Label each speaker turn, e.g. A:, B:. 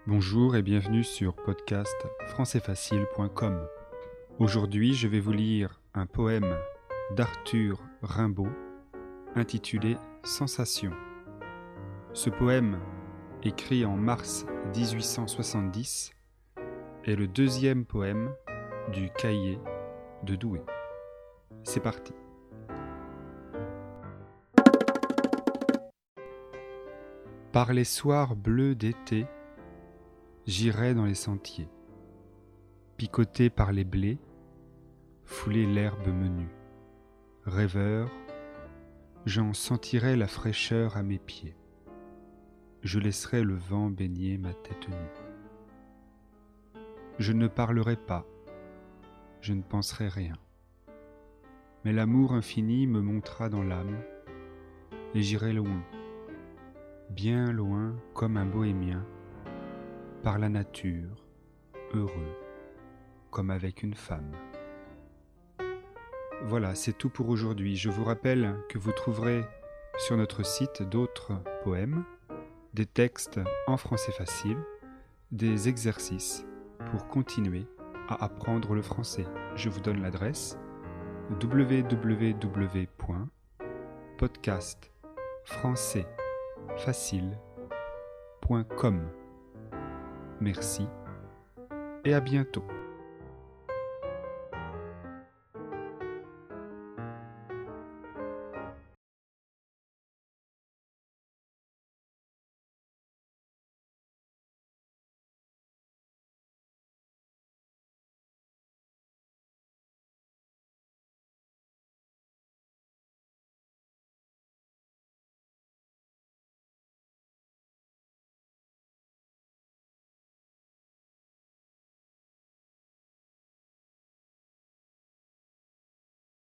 A: Bonjour et bienvenue sur podcastfrancaisfacile.com. Aujourd'hui, je vais vous lire un poème d'Arthur Rimbaud intitulé Sensation. Ce poème, écrit en mars 1870, est le deuxième poème du cahier de Douai. C'est parti. Par les soirs bleus d'été, j'irai dans les sentiers, picoté par les blés, fouler l'herbe menue. Rêveur, j'en sentirai la fraîcheur à mes pieds. Je laisserai le vent baigner ma tête nue. Je ne parlerai pas, je ne penserai rien. Mais l'amour infini me montera dans l'âme, et j'irai loin, bien loin comme un bohémien, par la nature, heureux, comme avec une femme. Voilà, c'est tout pour aujourd'hui. Je vous rappelle que vous trouverez sur notre site d'autres poèmes, des textes en français facile, des exercices pour continuer à apprendre le français. Je vous donne l'adresse www.podcastfrancaisfacile.com. Merci et à bientôt.